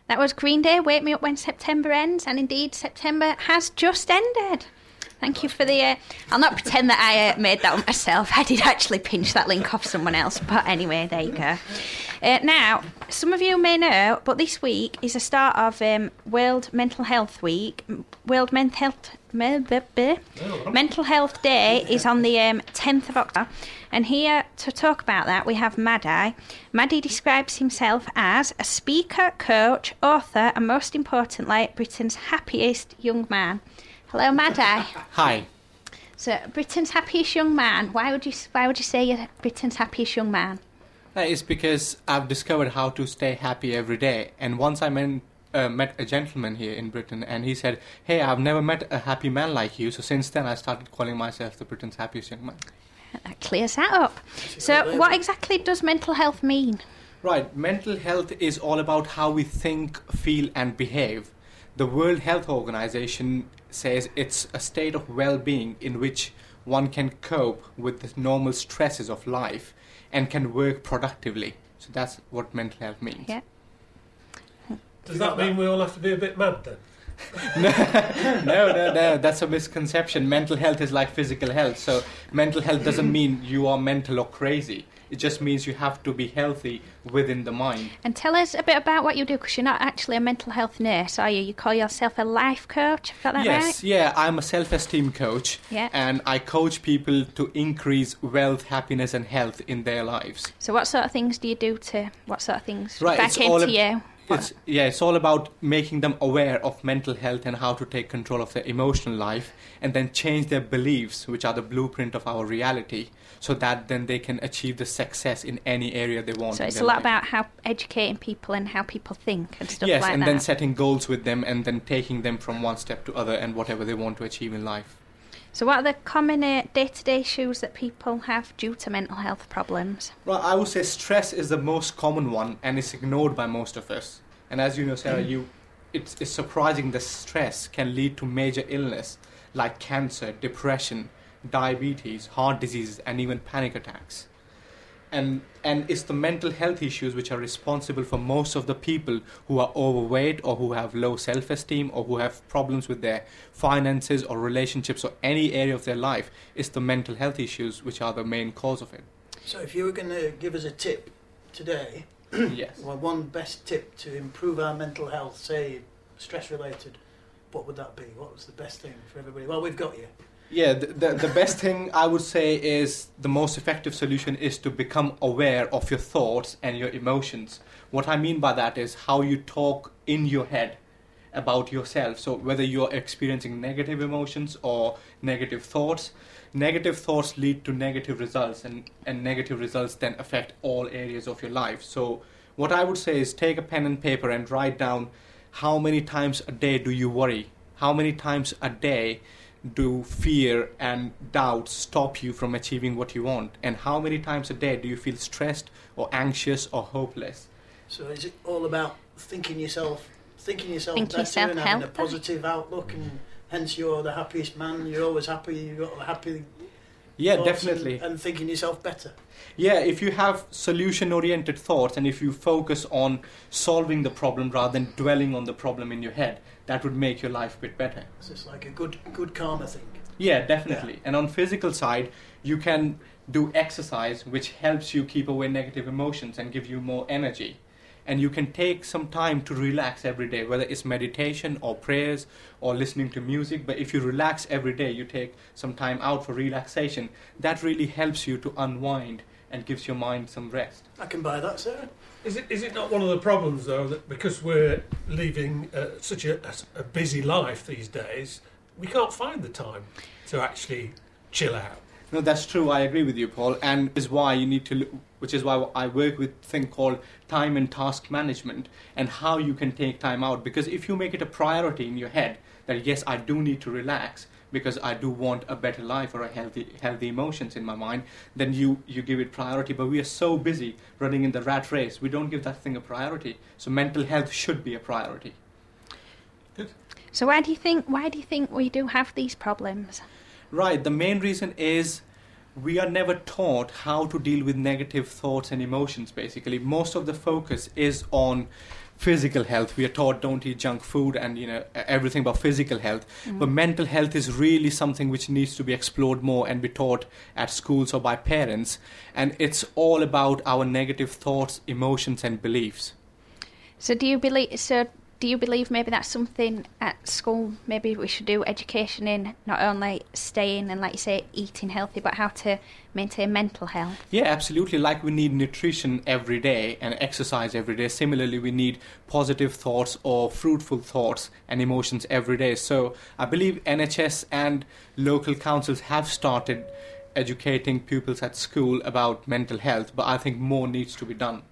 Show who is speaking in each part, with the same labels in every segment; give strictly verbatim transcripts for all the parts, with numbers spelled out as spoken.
Speaker 1: That was Green Day, Wake Me Up When September Ends, and indeed September has just ended. Thank you for the... Uh, I'll not pretend that I uh, made that one myself. I did actually pinch that link off someone else, but anyway, there you go. Uh, now, some of you may know, but this week is the start of um, World Mental Health Week. World Mental Health... Mental Health Day is on the um, tenth of October, and here to talk about that we have Maddie. Maddie describes himself as a speaker, coach, author, and most importantly, Britain's happiest young man. Hello, Maddie.
Speaker 2: Hi.
Speaker 1: So, Britain's happiest young man. Why would you Why would you say you're Britain's happiest young man?
Speaker 2: Uh, it's because I've discovered how to stay happy every day, and once I met Uh, met a gentleman here in Britain, and he said, hey, I've never met a happy man like you, so since then I started calling myself the Britain's happiest young man.
Speaker 1: That clears that up. So what exactly does mental health mean?
Speaker 2: Right, mental health is all about how we think, feel and behave. The World Health Organization says it's a state of well-being in which one can cope with the normal stresses of life and can work productively. So that's what mental health means.
Speaker 1: Yeah.
Speaker 3: Does that mean we all have to be a bit mad then?
Speaker 2: no, no, no, no, that's a misconception. Mental health is like physical health. So mental health doesn't mean you are mental or crazy. It just means you have to be healthy within the mind.
Speaker 1: And tell us a bit about what you do, because you're not actually a mental health nurse, are you? You call yourself a life coach, have got that
Speaker 2: yes,
Speaker 1: right?
Speaker 2: Yes, yeah, I'm a self-esteem coach.
Speaker 1: Yeah.
Speaker 2: And I coach people to increase wealth, happiness and health in their lives.
Speaker 1: So what sort of things do you do to, what sort of things?
Speaker 2: Right,
Speaker 1: if I
Speaker 2: it's
Speaker 1: came
Speaker 2: all
Speaker 1: to
Speaker 2: ab-
Speaker 1: you...
Speaker 2: It's, yeah, it's all about making them aware of mental health and how to take control of their emotional life, and then change their beliefs, which are the blueprint of our reality, so that then they can achieve the success in any area they want.
Speaker 1: So it's
Speaker 2: in
Speaker 1: a
Speaker 2: their
Speaker 1: lot
Speaker 2: life.
Speaker 1: about how educating people and how people think and stuff
Speaker 2: yes,
Speaker 1: like
Speaker 2: and
Speaker 1: that.
Speaker 2: then setting goals with them and then taking them from one step to other and whatever they want to achieve in life.
Speaker 1: So what are the common uh, day-to-day issues that people have due to mental health problems?
Speaker 2: Well, I would say stress is the most common one and is ignored by most of us. And as you know, Sarah, you, it's, it's surprising that stress can lead to major illness like cancer, depression, diabetes, heart diseases, and even panic attacks. And and it's the mental health issues which are responsible for most of the people who are overweight or who have low self-esteem or who have problems with their finances or relationships or any area of their life. It's the mental health issues which are the main cause of it.
Speaker 4: So if you were going to give us a tip today,
Speaker 2: yes.
Speaker 4: well, one best tip to improve our mental health, say stress-related, what would that be? What was the best thing for everybody? Well, we've got you.
Speaker 2: Yeah, the, the, the best thing I would say is the most effective solution is to become aware of your thoughts and your emotions. What I mean by that is how you talk in your head about yourself. So whether you're experiencing negative emotions or negative thoughts, negative thoughts lead to negative results, and, and negative results then affect all areas of your life. So what I would say is take a pen and paper and write down how many times a day do you worry? How many times a day do fear and doubt stop you from achieving what you want? And how many times a day do you feel stressed or anxious or hopeless?
Speaker 4: So is it all about thinking yourself, thinking yourself
Speaker 1: Think
Speaker 4: better
Speaker 1: yourself
Speaker 4: and having a
Speaker 1: healthy.
Speaker 4: positive outlook, and hence you're the happiest man, you're always happy, you've got a happy
Speaker 2: Yeah,
Speaker 4: thoughts
Speaker 2: definitely.
Speaker 4: and, and thinking yourself better.
Speaker 2: Yeah, if you have solution-oriented thoughts and if you focus on solving the problem rather than dwelling on the problem in your head, that would make your life a bit better.
Speaker 4: So it's like a good good karma thing.
Speaker 2: Yeah, definitely.
Speaker 4: Yeah.
Speaker 2: And on physical side, you can do exercise which helps you keep away negative emotions and give you more energy. And you can take some time to relax every day, whether it's meditation or prayers or listening to music. But if you relax every day, you take some time out for relaxation, that really helps you to unwind and gives your mind some rest.
Speaker 4: I can buy that, Sarah.
Speaker 3: Is it is it not one of the problems, though, that because we're leading uh, such a, a busy life these days, we can't find the time to actually chill out?
Speaker 2: No, that's true. I agree with you, Paul. And is why you need to, look, which is why I work with a thing called time and task management and how you can take time out. Because if you make it a priority in your head that, yes, I do need to relax because I do want a better life or a healthy healthy emotions in my mind, then you, you give it priority. But we are so busy running in the rat race, we don't give that thing a priority. So mental health should be a priority.
Speaker 3: Good.
Speaker 1: So why do you think why do you think we do have these problems?
Speaker 2: Right, the main reason is we are never taught how to deal with negative thoughts and emotions, basically. Most of the focus is on physical health. We are taught don't eat junk food and, you know, everything about physical health. Mm. But mental health is really something which needs to be explored more and be taught at schools or by parents. And it's all about our negative thoughts, emotions and beliefs.
Speaker 1: So do you believe... So Do you believe maybe that's something at school, maybe we should do education in, not only staying and, like you say, eating healthy, but how to maintain mental health?
Speaker 2: Yeah, absolutely. Like we need nutrition every day and exercise every day. Similarly, we need positive thoughts or fruitful thoughts and emotions every day. So I believe N H S and local councils have started educating pupils at school about mental health, but I think more needs to be done.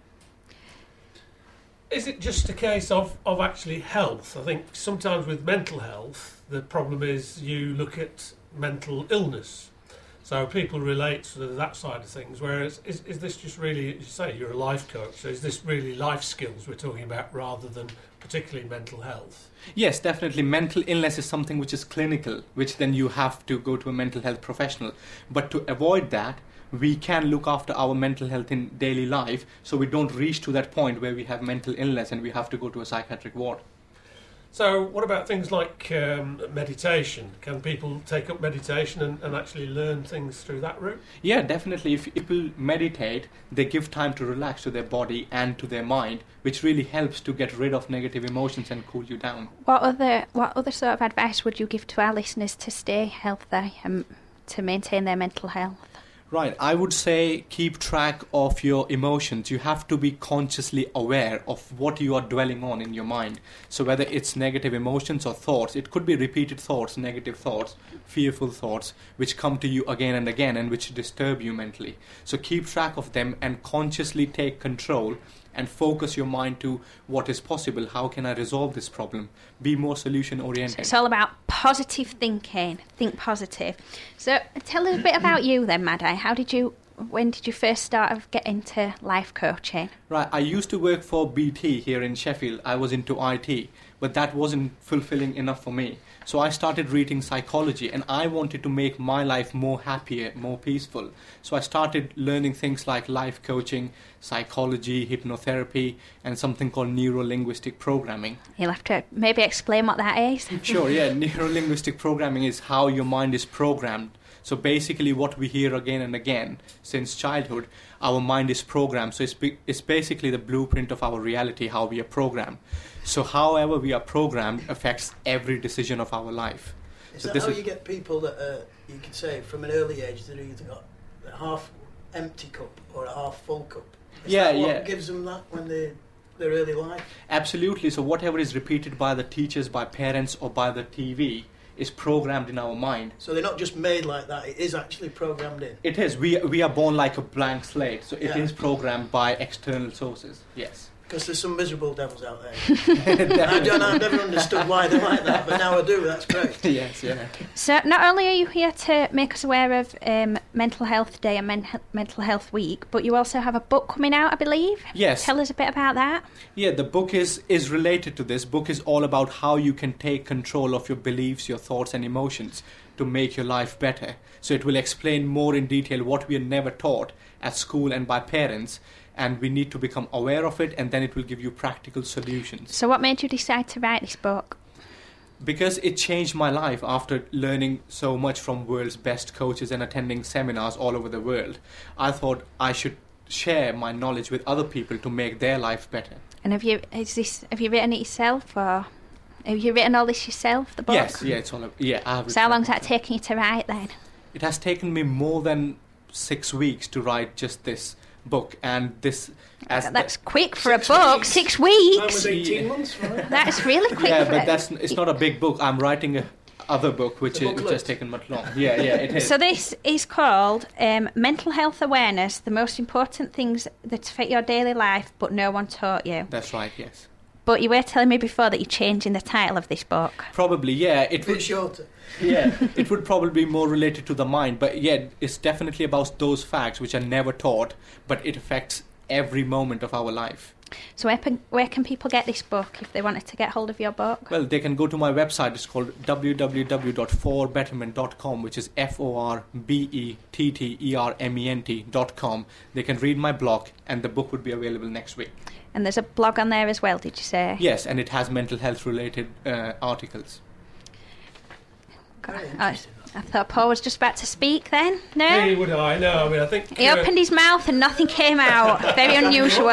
Speaker 3: Is it just a case of, of actually health? I think sometimes with mental health, the problem is you look at mental illness. So people relate to that side of things, whereas is, is this just really, as you say, you're a life coach, so is this really life skills we're talking about rather than particularly mental health?
Speaker 2: Yes, definitely. Mental illness is something which is clinical, which then you have to go to a mental health professional. But to avoid that, we can look after our mental health in daily life so we don't reach to that point where we have mental illness and we have to go to a psychiatric ward.
Speaker 3: So what about things like um, meditation? Can people take up meditation and, and actually learn things through that route?
Speaker 2: Yeah, definitely. If people meditate, they give time to relax to their body and to their mind, which really helps to get rid of negative emotions and cool you down.
Speaker 1: What other what other sort of advice would you give to our listeners to stay healthy and to maintain their mental health?
Speaker 2: Right, I would say keep track of your emotions. You have to be consciously aware of what you are dwelling on in your mind. So whether it's negative emotions or thoughts, it could be repeated thoughts, negative thoughts, fearful thoughts, which come to you again and again and which disturb you mentally. So keep track of them and consciously take control and focus your mind to what is possible. How can I resolve this problem? Be more solution oriented.
Speaker 1: So it's all about positive thinking. Think positive. So tell us a bit about you then, Maddie. How did you, when did you first start of get into life coaching?
Speaker 2: Right, I used to work for B T here in Sheffield. I was into I T, but that wasn't fulfilling enough for me. So I started reading psychology and I wanted to make my life more happier, more peaceful. So I started learning things like life coaching, psychology, hypnotherapy, and something called neuro-linguistic programming.
Speaker 1: You'll have to maybe explain what that is.
Speaker 2: Sure, yeah. Neuro-linguistic programming is how your mind is programmed. So basically what we hear again and again since childhood, our mind is programmed. So it's, be- it's basically the blueprint of our reality, how we are programmed. So however we are programmed affects every decision of our life.
Speaker 4: Is
Speaker 2: so
Speaker 4: that
Speaker 2: this
Speaker 4: how
Speaker 2: is
Speaker 4: you get people that, uh, you could say, from an early age, they've either got a half empty cup or a half full cup? Is
Speaker 2: yeah,
Speaker 4: that what
Speaker 2: yeah.
Speaker 4: gives them that when they their early life?
Speaker 2: Absolutely. So whatever is repeated by the teachers, by parents or by the T V is programmed in our mind.
Speaker 4: So they're not just made like that, it is actually programmed in?
Speaker 2: It is. We, we are born like a blank slate. So it
Speaker 4: Yeah.
Speaker 2: is programmed by external sources. Yes.
Speaker 4: Because there's some miserable devils out there. I don't, I've never understood why they're like that, but now I do. That's great.
Speaker 2: Yes, yeah.
Speaker 1: So not only are you here to make us aware of um, Mental Health Day and Men- Mental Health Week, but you also have a book coming out, I believe.
Speaker 2: Yes.
Speaker 1: Tell us a bit about that.
Speaker 2: Yeah, the book is, is related to this. Book is all about how you can take control of your beliefs, your thoughts and emotions to make your life better. So it will explain more in detail what we are never taught at school and by parents, and we need to become aware of it, and then it will give you practical solutions.
Speaker 1: So what made you decide to write this book?
Speaker 2: Because it changed my life after learning so much from world's best coaches and attending seminars all over the world. I thought I should share my knowledge with other people to make their life better.
Speaker 1: And have you is this have you written it yourself, or have you written all this yourself, the book?
Speaker 2: Yes, yeah, it's all. A, yeah, I have.
Speaker 1: So how long's that taken you to write then?
Speaker 2: It has taken me more than six weeks to write just this book, and this. As
Speaker 1: That's
Speaker 2: the,
Speaker 1: quick for
Speaker 4: Six
Speaker 1: a book.
Speaker 4: weeks.
Speaker 1: Six
Speaker 3: Mine
Speaker 1: weeks.
Speaker 3: was eighteen months, right?
Speaker 1: That's really quick.
Speaker 2: yeah,
Speaker 1: for
Speaker 2: but
Speaker 1: it.
Speaker 2: that's it's not a big book. I'm writing a other book which,
Speaker 4: A
Speaker 2: is, which
Speaker 4: booklet.
Speaker 2: has taken much longer. Yeah, yeah, it is.
Speaker 1: So this is called um, Mental Health Awareness, the most important things that affect your daily life but no one taught you.
Speaker 2: That's right. Yes.
Speaker 1: But you were telling me before that you're changing the title of this book.
Speaker 2: Probably, yeah. It
Speaker 4: A bit
Speaker 2: would,
Speaker 4: shorter.
Speaker 2: yeah, it would probably be more related to the mind, but yeah, it's definitely about those facts which are never taught, but it affects every moment of our life.
Speaker 1: So where, pe- where can people get this book if they wanted to get hold of your book?
Speaker 2: Well, they can go to my website. It's called w w w dot for betterment dot com, which is F O R B E T T E R M E N T dot com. They can read my blog, and the book would be available next week.
Speaker 1: And there's a blog on there as well, did you say?
Speaker 2: Yes, and it has mental health related uh, articles.
Speaker 4: Very
Speaker 1: I,
Speaker 4: interesting.
Speaker 1: I thought Paul was just about to speak then. No?
Speaker 3: Hey, would I? No, I mean, I think...
Speaker 1: He
Speaker 3: uh,
Speaker 1: opened his mouth and nothing came out. Very unusual.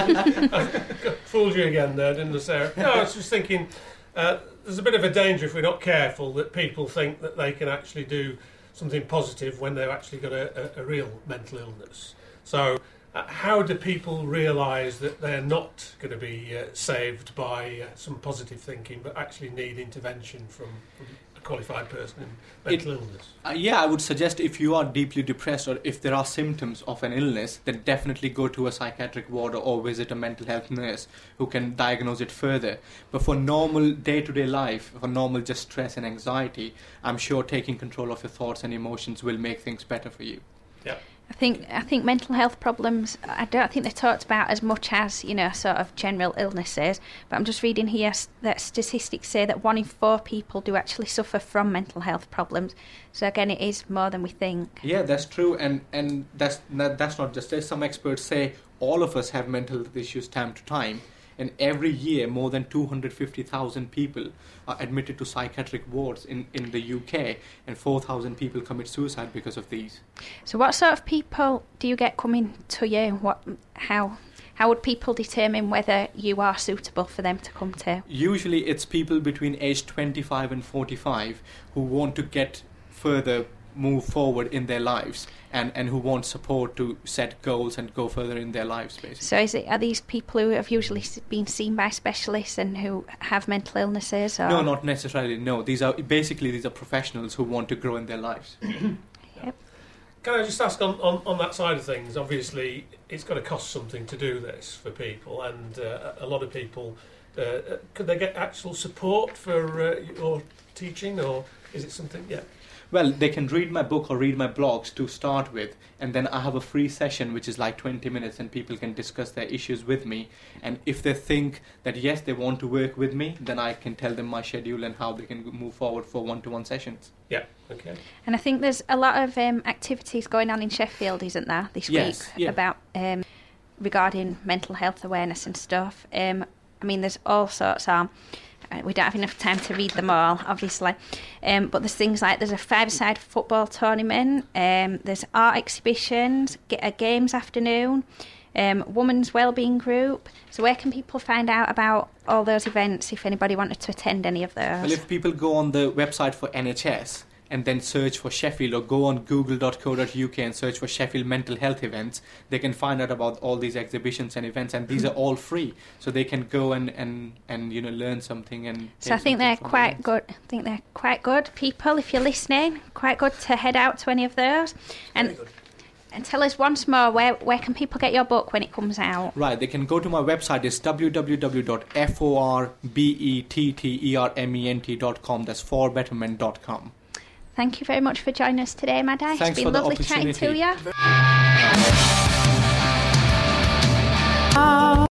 Speaker 3: Fooled you again there, didn't I, Sarah? No, I was just thinking, uh, there's a bit of a danger if we're not careful that people think that they can actually do something positive when they've actually got a, a, a real mental illness. So uh, how do people realise that they're not going to be uh, saved by uh, some positive thinking, but actually need intervention from, from a qualified person in mental
Speaker 2: It-
Speaker 3: illness?
Speaker 2: Uh, yeah, I would suggest if you are deeply depressed or if there are symptoms of an illness, then definitely go to a psychiatric ward or visit a mental health nurse who can diagnose it further. But for normal day-to-day life, for normal just stress and anxiety, I'm sure taking control of your thoughts and emotions will make things better for you.
Speaker 3: Yeah.
Speaker 1: I think I think mental health problems, I don't think they're talked about as much as, you know, sort of general illnesses. But I'm just reading here s- that statistics say that one in four people do actually suffer from mental health problems. So again, it is more than we think.
Speaker 2: Yeah, that's true, and, and that's that, that's not just it. Some experts say all of us have mental health issues time to time, and every year more than two hundred fifty thousand people are admitted to psychiatric wards in, in the U K, and four thousand people commit suicide because of these.
Speaker 1: So what sort of people do you get coming to you? What, how, how would people determine whether you are suitable for them to come to?
Speaker 2: Usually it's people between age twenty-five and forty-five who want to get further, move forward in their lives, and, and who want support to set goals and go further in their lives, basically.
Speaker 1: So is it, are these people who have usually s- been seen by specialists and who have mental illnesses? Or?
Speaker 2: No, not necessarily, no. These are basically these are professionals who want to grow in their lives.
Speaker 3: Can I just ask on, on, on that side of things? Obviously, it's got to cost something to do this for people, and uh, a lot of people, uh, could they get actual support for uh, your teaching, or is it something, yeah?
Speaker 2: Well, they can read my book or read my blogs to start with, and then I have a free session which is like twenty minutes, and people can discuss their issues with me. And if they think that yes, they want to work with me, then I can tell them my schedule and how they can move forward for one-to-one sessions.
Speaker 3: Yeah, okay.
Speaker 1: And I think there's a lot of um, activities going on in Sheffield, isn't there, this
Speaker 2: Yes,
Speaker 1: week
Speaker 2: yeah.
Speaker 1: about um, regarding mental health awareness and stuff. Um, I mean, there's all sorts of. uh, We don't have enough time to read them all, obviously. Um, but there's things like there's a five-a-side football tournament. Um, there's art exhibitions, g- a games afternoon, um, women's wellbeing group. So where can people find out about all those events if anybody wanted to attend any of those?
Speaker 2: Well, if people go on the website for N H S and then search for Sheffield, or go on google dot co dot u k and search for Sheffield mental health events, they can find out about all these exhibitions and events, and these are all free, so they can go and, and, and you know learn something. And
Speaker 1: So I
Speaker 2: take
Speaker 1: think
Speaker 2: something
Speaker 1: they're
Speaker 2: from the
Speaker 1: quite
Speaker 2: events.
Speaker 1: good. I think they're quite good people. If you're listening, quite good to head out to any of those. And
Speaker 4: Very good.
Speaker 1: and tell us once more where where can people get your book when it comes out?
Speaker 2: Right, they can go to my website. It's w w w dot for betterment dot com. That's for betterment dot com.
Speaker 1: Thank you very much for joining us today, Maddie.
Speaker 2: Thanks
Speaker 1: It's
Speaker 2: for
Speaker 1: been
Speaker 2: the
Speaker 1: lovely chatting to
Speaker 2: opportunity.
Speaker 1: you.